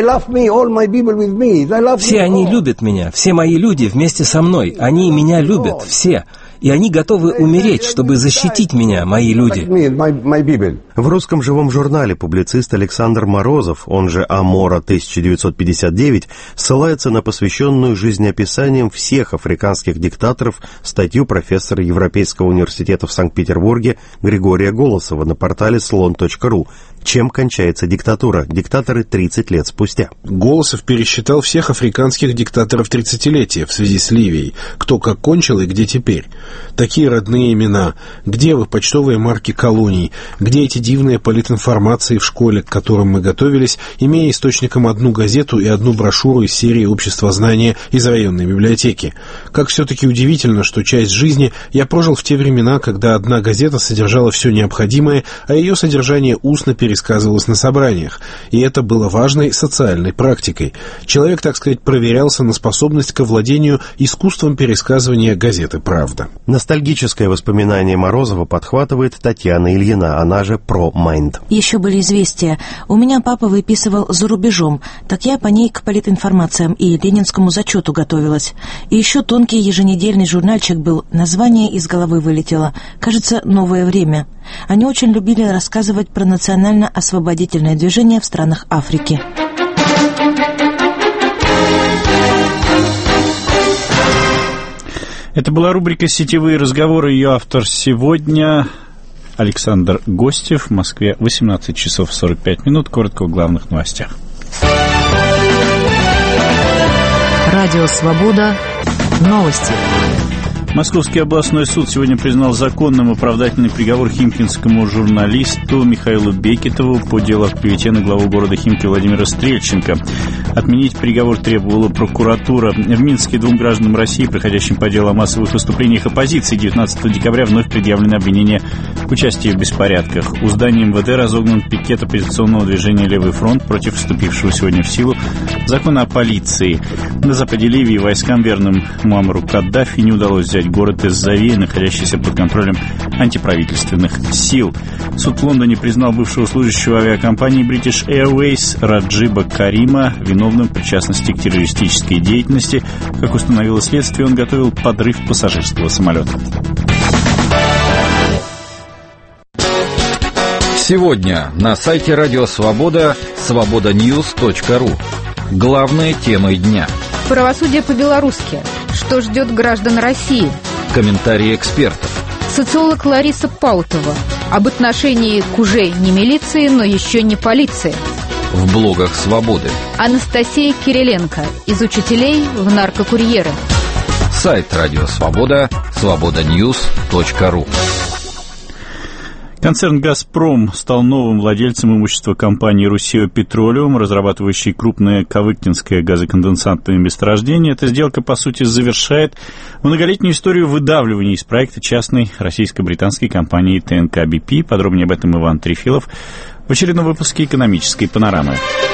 «Все они любят меня, все мои люди вместе со мной, они меня любят, все. И они готовы умереть, чтобы защитить меня, мои люди».
В русском живом журнале публицист Александр Морозов, он же Амора тысяча девятьсот пятьдесят девять, ссылается на посвященную жизнеописаниям всех африканских диктаторов статью профессора Европейского университета в Санкт-Петербурге Григория Голосова на портале слон точка ру. Чем кончается диктатура? Диктаторы тридцать лет спустя.
Голосов пересчитал всех африканских диктаторов тридцатилетия в связи с Ливией. Кто как кончил и где теперь. Такие родные имена. Где вы, почтовые марки колоний? Где эти дивные политинформации в школе, к которым мы готовились, имея источником одну газету и одну брошюру из серии «Общество знания» из районной библиотеки? Как все-таки удивительно, что часть жизни я прожил в те времена, когда одна газета содержала все необходимое, а ее содержание устно пересказывалось на собраниях. И это было важной социальной практикой. Человек, так сказать, проверялся на способность к овладению искусством пересказывания газеты «Правда».
Ностальгическое воспоминание Морозова подхватывает Татьяна Ильина, она же Про Майнд.
Еще были известия. У меня папа выписывал за рубежом, так я по ней к политинформациям и ленинскому зачету готовилась. И еще тонкий еженедельный журнальчик был, название из головы вылетело. Кажется, «Новое время». Они очень любили рассказывать про национально-освободительное движение в странах Африки.
Это была рубрика «Сетевые разговоры». Ее автор сегодня Александр Гостев. В Москве восемнадцать часов сорок пять минут. Коротко о главных новостях.
Радио «Свобода». Новости.
Московский областной суд сегодня признал законным оправдательный приговор химкинскому журналисту Михаилу Бекетову по делу о клевете на главу города Химки Владимира Стрельченко. Отменить приговор требовала прокуратура. В Минске двум гражданам России, проходящим по делу о массовых выступлениях оппозиции, девятнадцатого декабря вновь предъявлены обвинения в участии в беспорядках. У здания эм вэ дэ разогнан пикет оппозиционного движения «Левый фронт» против вступившего сегодня в силу закона о полиции. На западе Ливии войскам, верным Муаммару Каддафи, не удалось взять город Эз-Завия, находящийся под контролем антиправительственных сил. Суд в Лондоне признал бывшего служащего авиакомпании British Airways Раджиба Карима виновным в причастности к террористической деятельности. Как установило следствие, он готовил подрыв пассажирского самолета.
Сегодня на сайте Радио Свобода свобода ньюс точка ру. Главные темы дня.
Правосудие по-белорусски.
Что ждет граждан России?
Комментарии экспертов.
Социолог Лариса Паутова об отношении к уже не милиции, но еще не полиции.
В блогах «Свободы».
Анастасия Кириленко из учителей в наркокурьеры.
Сайт «Радио Свобода» свобода ньюс точка ру.
Концерн «Газпром» стал новым владельцем имущества компании «Руссио Петролиум», разрабатывающей крупное кавыктинское газоконденсатное месторождение. Эта сделка, по сути, завершает многолетнюю историю выдавливания из проекта частной российско-британской компании ТНК би пи. Подробнее об этом Иван Трефилов в очередном выпуске «Экономической панорамы».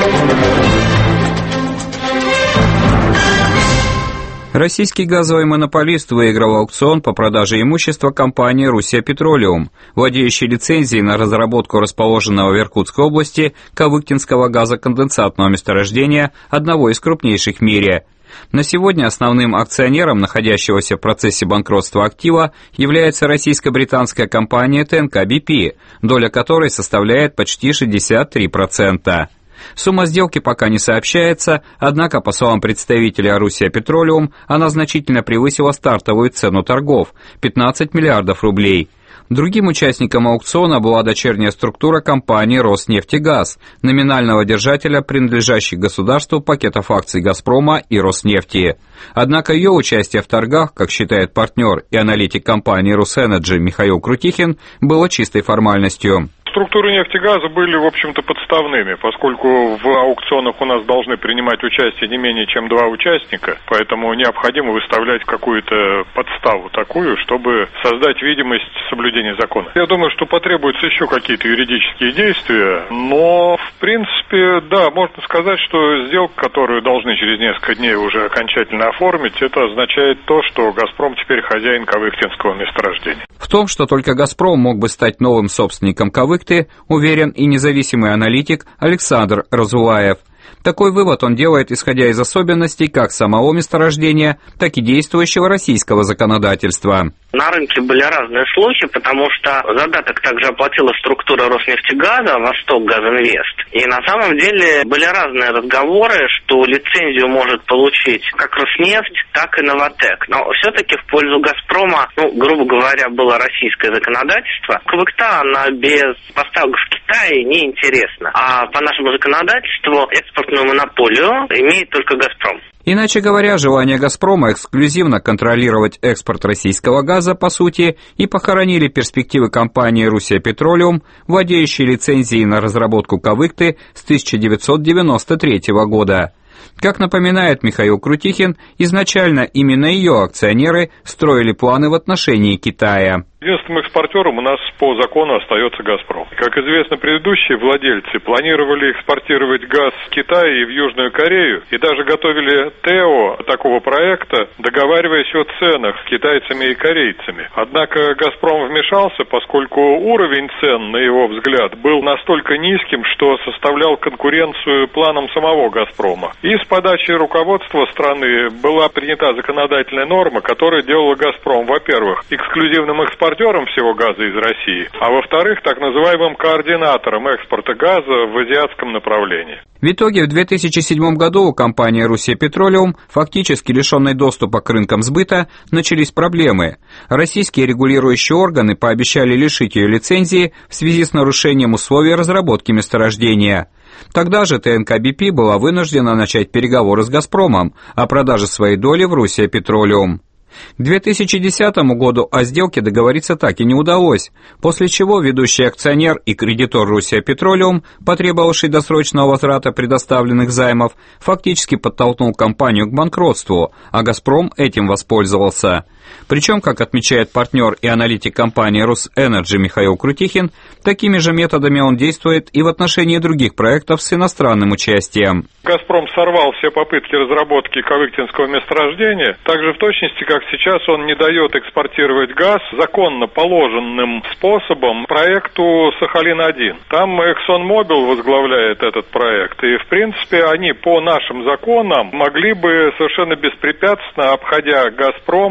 Российский газовый монополист выиграл аукцион по продаже имущества компании «Руссио Петролиум», владеющей лицензией на разработку расположенного в Иркутской области кавыктинского газоконденсатного месторождения, одного из крупнейших в мире. На сегодня основным акционером находящегося в процессе банкротства актива является российско-британская компания ТНК би пи, доля которой составляет почти шестьдесят три процента. Сумма сделки пока не сообщается, однако, по словам представителя «Руссио Петролиум», она значительно превысила стартовую цену торгов – пятнадцать миллиардов рублей. Другим участником аукциона была дочерняя структура компании «Роснефтегаз», номинального держателя, принадлежащих государству пакетов акций «Газпрома» и «Роснефти». Однако ее участие в торгах, как считает партнер и аналитик компании «Русэнерджи» Михаил Крутихин, было чистой формальностью.
Структуры нефтегаза были, в общем-то, подставными, поскольку в аукционах у нас должны принимать участие не менее чем два участника, поэтому необходимо выставлять какую-то подставу такую, чтобы создать видимость соблюдения закона. Я думаю, что потребуются еще какие-то юридические действия, но, в принципе, да, можно сказать, что сделка, которую должны через несколько дней уже окончательно оформить, это означает то, что «Газпром» теперь хозяин кавыктинского месторождения.
В том, что только «Газпром» мог бы стать новым собственником Кавыкты, уверен и независимый аналитик Александр Разулаев. Такой вывод он делает, исходя из особенностей как самого месторождения, так и действующего российского законодательства.
На рынке были разные слухи, потому что задаток также оплатила структура Роснефтегаза «Восток Газинвест». И на самом деле были разные разговоры, что лицензию может получить как Роснефть, так и Новотек. Но все-таки в пользу «Газпрома», ну, грубо говоря, было российское законодательство. Кавыкта, она без поставок в Китае неинтересна. А по нашему законодательству экспортную монополию имеет только «Газпром».
Иначе говоря, желание «Газпрома» эксклюзивно контролировать экспорт российского газа, по сути, и похоронили перспективы компании «Руссио Петролиум», владеющей лицензией на разработку кавыкты с тысяча девятьсот девяносто третьего года. Как напоминает Михаил Крутихин, изначально именно ее акционеры строили планы в отношении Китая.
Единственным экспортером у нас по закону остается «Газпром». Как известно, предыдущие владельцы планировали экспортировать газ в Китай и в Южную Корею, и даже готовили ТЭО такого проекта, договариваясь о ценах с китайцами и корейцами. Однако «Газпром» вмешался, поскольку уровень цен, на его взгляд, был настолько низким, что составлял конкуренцию планам самого «Газпрома». И с подачи руководства страны была принята законодательная норма, которая делала «Газпром», во-первых, эксклюзивным экспортером всего газа из России, а во-вторых, так называемым координатором экспорта газа в азиатском направлении.
В итоге в две тысячи седьмом году у компании «Руссио Петролиум», фактически лишенной доступа к рынкам сбыта, начались проблемы. Российские регулирующие органы пообещали лишить ее лицензии в связи с нарушением условий разработки месторождения. Тогда же ТНК би пи была вынуждена начать переговоры с «Газпромом» о продаже своей доли в «Руссио Петролиум». К две тысячи десятому году о сделке договориться так и не удалось, после чего ведущий акционер и кредитор «Руссио Петролиум», потребовавший досрочного возврата предоставленных займов, фактически подтолкнул компанию к банкротству, а «Газпром» этим воспользовался. Причем, как отмечает партнер и аналитик компании «Русэнерджи» Михаил Крутихин, такими же методами он действует и в отношении других проектов с иностранным участием.
«Газпром» сорвал все попытки разработки кавыктинского месторождения, также в точности, как сейчас он не дает экспортировать газ законно положенным способом проекту «Сахалин один». Там ExxonMobil возглавляет этот проект, и, в принципе, они по нашим законам могли бы совершенно беспрепятственно, обходя «Газпром», экспортировать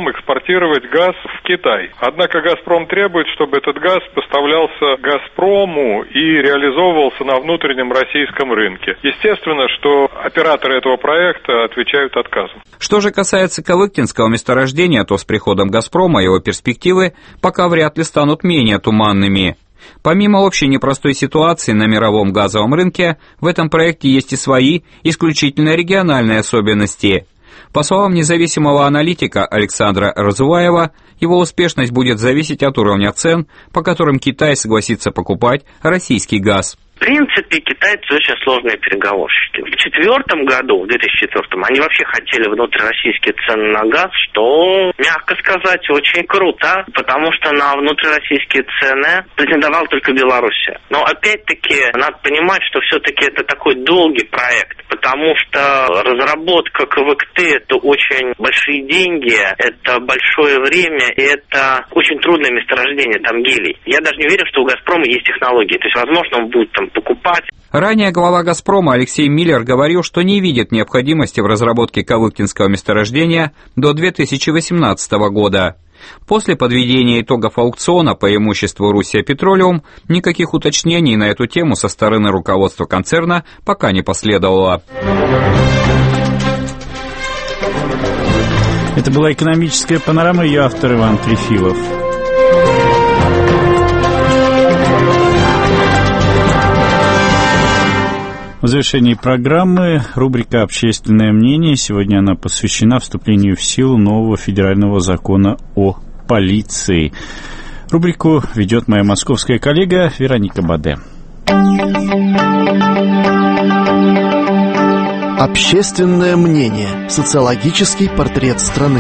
экспортировать газ в Китай. Однако «Газпром» требует, чтобы этот газ поставлялся «Газпрому» и реализовывался на внутреннем российском рынке. Естественно, что операторы этого проекта отвечают отказом.
Что же касается Ковыктинского месторождения, то с приходом «Газпрома» его перспективы пока вряд ли станут менее туманными. Помимо общей непростой ситуации на мировом газовом рынке, в этом проекте есть и свои, исключительно региональные особенности. По словам независимого аналитика Александра Разуваева, его успешность будет зависеть от уровня цен, по которым Китай согласится покупать российский газ.
В принципе, китайцы очень сложные переговорщики. В две тысячи четвёртом году, в две тысячи четвёртом, они вообще хотели внутрироссийские цены на газ, что, мягко сказать, очень круто, потому что на внутрироссийские цены претендовала только Белоруссия. Но опять-таки, надо понимать, что все-таки это такой долгий проект, потому что разработка КВКТ – это очень большие деньги, это большое время, и это очень трудное месторождение, там гелий. Я даже не верю, что у «Газпрома» есть технологии, то есть, возможно, он будет там покупать.
Ранее глава «Газпрома» Алексей Миллер говорил, что не видит необходимости в разработке Ковыктинского месторождения до две тысячи восемнадцатого года. После подведения итогов аукциона по имуществу «Руссия Петролиум» никаких уточнений на эту тему со стороны руководства концерна пока не последовало.
Это была «Экономическая панорама», ее автор Иван Трефилов. В завершении программы рубрика «Общественное мнение». Сегодня она посвящена вступлению в силу нового федерального закона о полиции. Рубрику ведет моя московская коллега Вероника Баде.
Общественное мнение. Социологический портрет страны.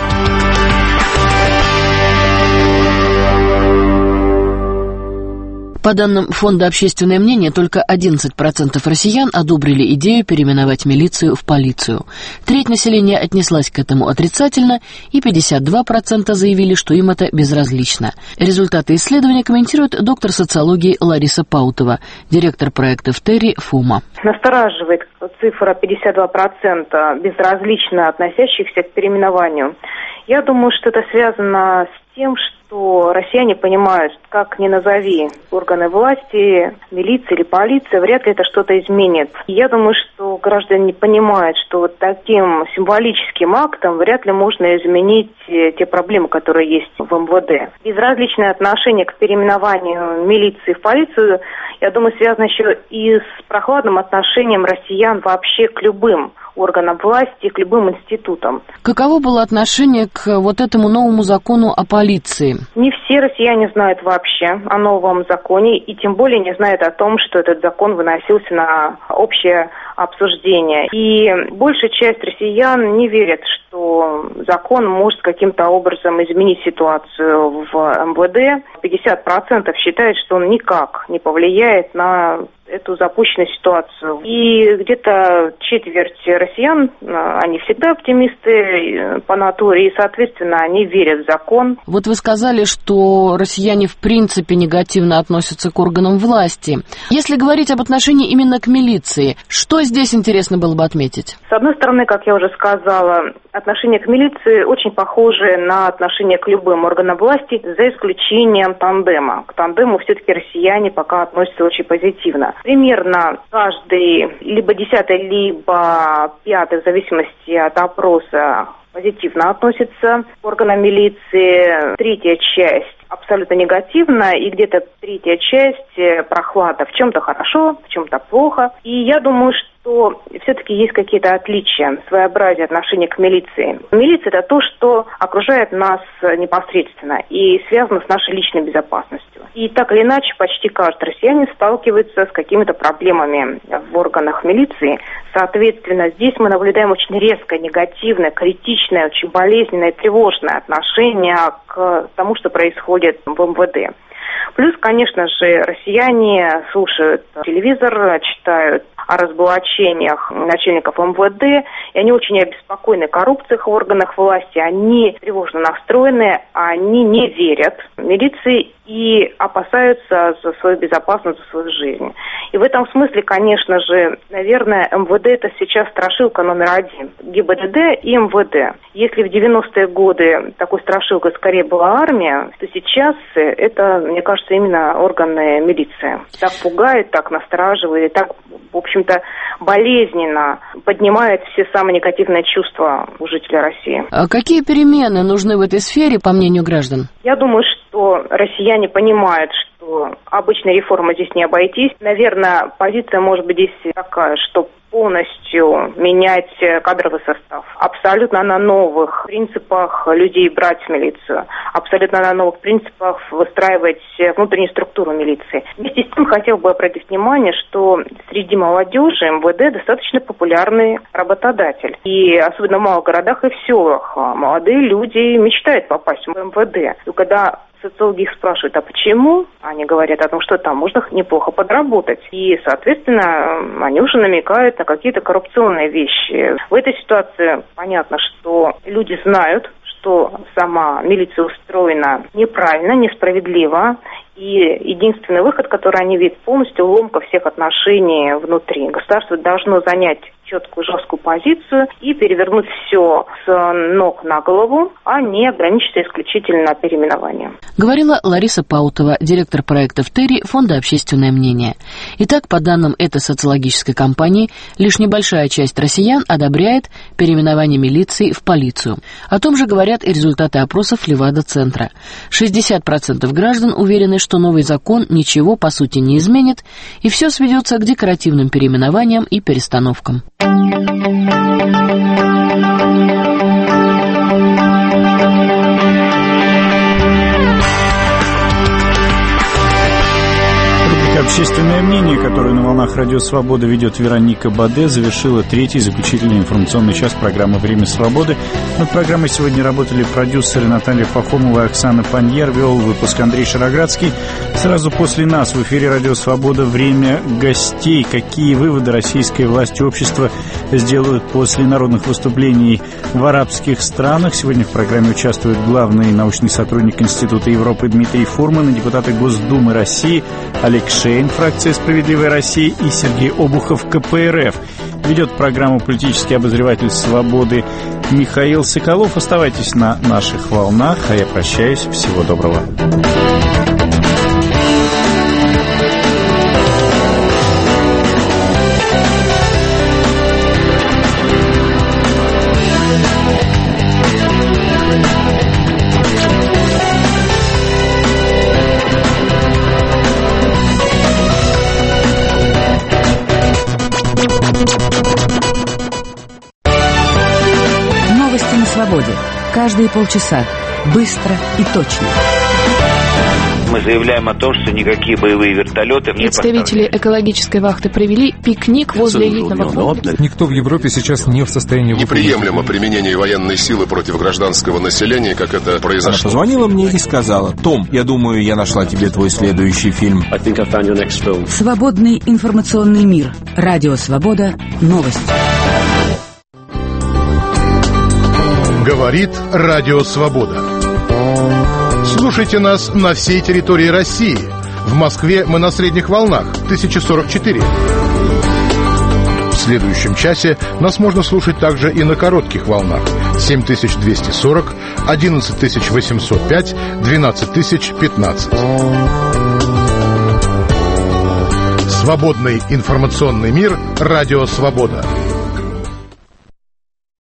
По данным Фонда «Общественное мнение», только одиннадцать процентов россиян одобрили идею переименовать милицию в полицию. Треть населения отнеслась к этому отрицательно, и пятьдесят два процента заявили, что им это безразлично. Результаты исследования комментирует доктор социологии Лариса Паутова, директор проекта в ТЭРИ ФУМА.
Настораживает цифра пятьдесят два процента безразлично относящихся к переименованию. Я думаю, что это связано с тем, что россияне понимают, как ни назови органы власти, милиция или полиция, вряд ли это что-то изменит. И я думаю, что граждане понимают, что вот таким символическим актом вряд ли можно изменить те проблемы, которые есть в эм вэ дэ. Безразличное отношение к переименованию милиции в полицию, я думаю, связано еще и с прохладным отношением россиян вообще к любым органам власти, к любым институтам.
Каково было отношение к вот этому новому закону о полиции?
Не все россияне знают вообще о новом законе, и тем более не знают о том, что этот закон выносился на общее обсуждение. И большая часть россиян не верит, что закон может каким-то образом изменить ситуацию в эм вэ дэ. пятьдесят процентов считают, что он никак не повлияет на эту запущенную ситуацию. И где-то четверть россиян, они всегда оптимисты по натуре, и, соответственно, они верят в закон.
Вот вы сказали, что россияне в принципе негативно относятся к органам власти. Если говорить об отношении именно к милиции, что здесь интересно было бы отметить?
С одной стороны, как я уже сказала, отношение к милиции очень похоже на отношение к любым органам власти, за исключением тандема. К тандему все-таки россияне пока относятся очень позитивно. Примерно каждый либо десятый, либо пятый, в зависимости от опроса, позитивно относится к органам милиции. Третья часть абсолютно негативно, и где-то третья часть прохлада. В чем-то хорошо, в чем-то плохо. И я думаю, что все-таки есть какие-то отличия, своеобразие отношения к милиции. Милиция – это то, что окружает нас непосредственно и связано с нашей личной безопасностью. И так или иначе, почти каждый россиянин сталкивается с какими-то проблемами в органах милиции. Соответственно, здесь мы наблюдаем очень резкое, негативное, критичное, очень болезненное, тревожное отношение к тому, что происходит в эм вэ дэ. Плюс, конечно же, россияне слушают телевизор, читают о разоблачениях начальников эм вэ дэ, и они очень обеспокоены коррупцией в органах власти, они тревожно настроены, они не верят милиции и опасаются за свою безопасность, за свою жизнь. И в этом смысле, конечно же, наверное, эм вэ дэ это сейчас страшилка номер один. гэ бэ дэ дэ и эм вэ дэ. Если в девяностые годы такой страшилкой скорее была армия, то сейчас это, мне кажется, именно органы милиции. Так пугает, так настораживает, так, в общем-то, болезненно поднимает все самые негативные чувства у жителей России.
А какие перемены нужны в этой сфере, по мнению граждан?
Я думаю, что россияне понимают, что обычной реформы здесь не обойтись. Наверное, позиция может быть здесь такая, что полностью менять кадровый состав. Абсолютно на новых принципах людей брать в милицию. Абсолютно на новых принципах выстраивать внутреннюю структуру милиции. Вместе с тем хотел бы обратить внимание, что среди молодежи эм вэ дэ достаточно популярный работодатель. И особенно в малых городах и в селах молодые люди мечтают попасть в эм вэ дэ. И когда социологи их спрашивают, а почему? Они говорят о том, что там можно неплохо подработать. И, соответственно, они уже намекают на какие-то коррупционные вещи. В этой ситуации понятно, что люди знают, что сама милиция устроена неправильно, несправедливо. И единственный выход, который они видят, полностью ломка всех отношений внутри. Государство должно занять четкую, жесткую позицию и перевернуть все с ног на голову, а не ограничиться исключительно переименованием.
Говорила Лариса Паутова, директор проектов ТЭРИ Фонда «Общественное мнение». Итак, по данным этой социологической кампании, лишь небольшая часть россиян одобряет переименование милиции в полицию. О том же говорят и результаты опросов Левада-центра. шестьдесят процентов граждан уверены, что новый закон ничего по сути не изменит, и все сведется к декоративным переименованиям и перестановкам.
«Общественное мнение», которое на волнах Радио Свобода ведет Вероника Баде, завершила третий заключительный информационный час программы «Время свободы». Над программой сегодня работали продюсеры Наталья Пахомова и Оксана Паньер, вел выпуск Андрей Шароградский. Сразу после нас в эфире Радио Свобода «Время гостей». Какие выводы российская власть и общество сделают после народных выступлений в арабских странах? Сегодня в программе участвует главный научный сотрудник Института Европы Дмитрий Фурман и депутаты Госдумы России Олег Шейн, фракция «Справедливая Россия», и Сергей Обухов, ка пэ эр эф. Ведет программу политический обозреватель «Свободы» Михаил Соколов. Оставайтесь на наших волнах, а я прощаюсь. Всего доброго.
Каждые полчаса. Быстро и точно.
Мы заявляем о том, что никакие боевые вертолеты не
Представители
поставлены.
Экологической вахты провели пикник возле элитного комплекса.
Никто в Европе сейчас не в состоянии...
Неприемлемо применение военной силы против гражданского населения, как это произошло.
Она позвонила мне и сказала: «Том, я думаю, я нашла тебе твой следующий фильм».
Свободный информационный мир. Радио Свобода. Новости.
Говорит Радио Свобода. Слушайте нас на всей территории России. В Москве мы на средних волнах тысяча сорок четыре. В следующем часе нас можно слушать также и на коротких волнах семь тысяч двести сорок, одиннадцать тысяч восемьсот пять, двенадцать тысяч пятнадцать. Свободный информационный мир. Радио Свобода.